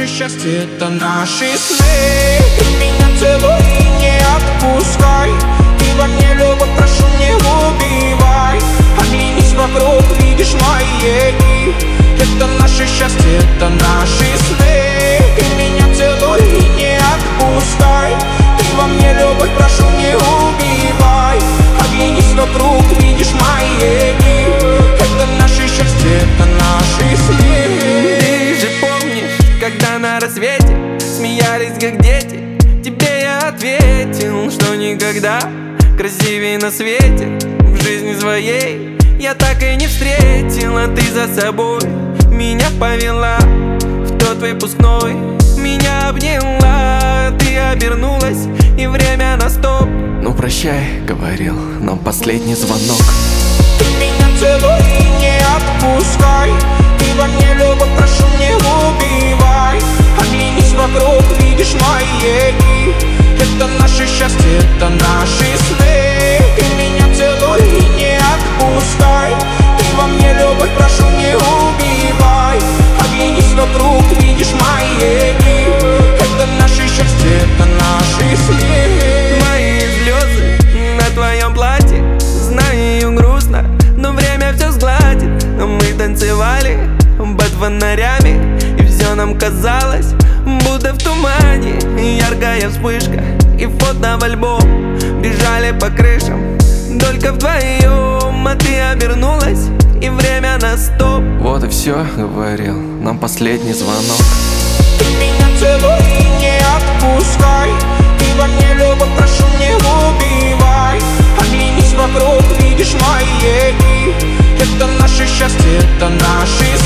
наше счастье, это наши сны. Ты меня целуй и не отпускай. Ты во мне любовь, прошу, не убивай. Оглянись вокруг, видишь мои дни. Это наше счастье, это наши сны. Ты меня целуй и не отпускай. Ты во мне любовь, прошу, не убивай. Оглянись вокруг, видишь мои дни. Это наше счастье, это наши сны. Ты же помнишь, когда на рассвете смеялись как дети? Тебе я ответил, что никогда красивее на свете в жизни своей я так и не встретила. Ты за собой меня повела в тот выпускной, меня обняла. Ты обернулась, и время на стоп. Ну прощай, говорил нам последний звонок. Ты меня целуй и не отпускай. Ты во мне любовь, прошу, не убивай. Оглянись вокруг, видишь мои дни. Это наше счастье, это наши сны. Ты меня целуй и не отпускай. Ты во мне любовь, прошу, не убивай. Оглянись вокруг, видишь мои дни. Это наше счастье, это наши сны. Мои слезы на твоем платье, знаю, грустно, но время все сгладит. Мы танцевали под фонарями, и все нам казалось, будто в тумане. Яркая вспышка и фото в альбом бежали по крышам только вдвоем. А ты обернулась, и время на стоп. Вот и все, говорил нам последний звонок. Ты меня целуй и не отпускай. Ты во мне любовь, прошу, не убивай. Оглянись вокруг, видишь мои дни. Это наше счастье, это наши